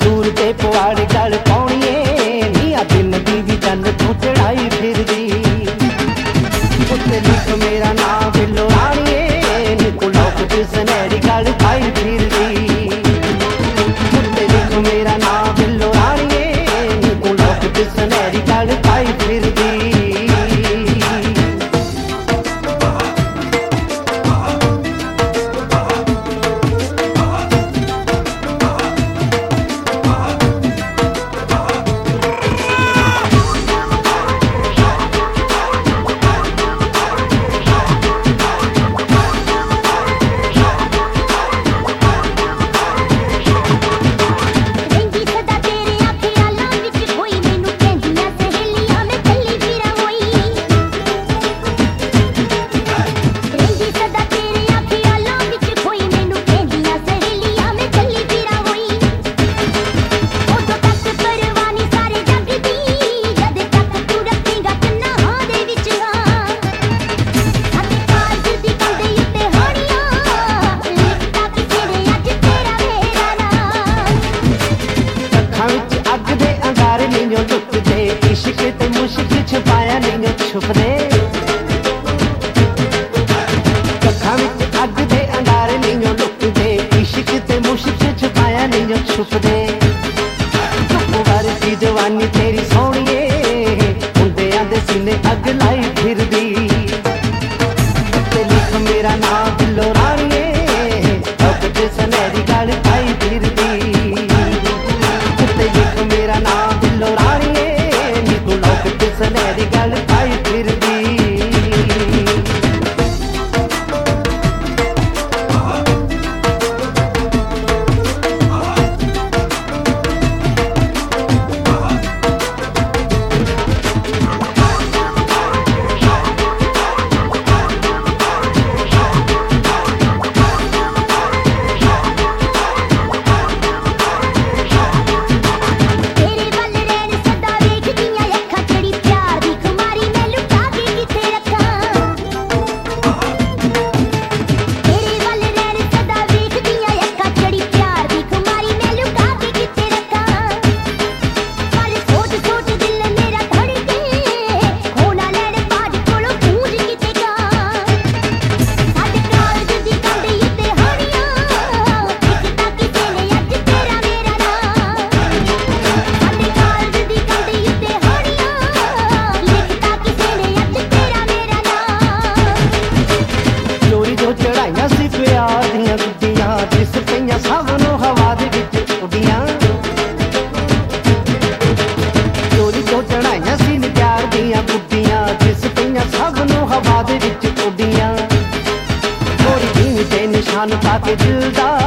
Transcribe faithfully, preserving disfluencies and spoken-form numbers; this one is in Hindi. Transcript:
संदूर ते पवाड़ गल पाउणीए नीया दिन दी भी चंद तू चढ़ाई फिरदी उत्ते लिख मेरा नाम बिल्लो राणीए निकू लोक ते सनैरी गल पाई फिरदी उत्ते लिख मेरा नाम बिल्लो राणीए निकू लोक ते सनैरी गल पाई फिरदी। इश्क ते मुश्क छुपाया नहीं छुपदे कखां विच अग दे अंगारे नहीं लुकदे इश्क ते मुश्क छुपाया नहीं छुपदे वारसी जवानी तेरी सोहणीए मुंडियां दे सीने अग लाई फिरदी ते लिख मेरा नाम बिल्लो राणीए लोक ते सनैरी गल पाई फिरदी ते लिख मेरा नाम बिल्लो राणीए सनैरी गल पाई फिरदी। निशान पाके दिल दा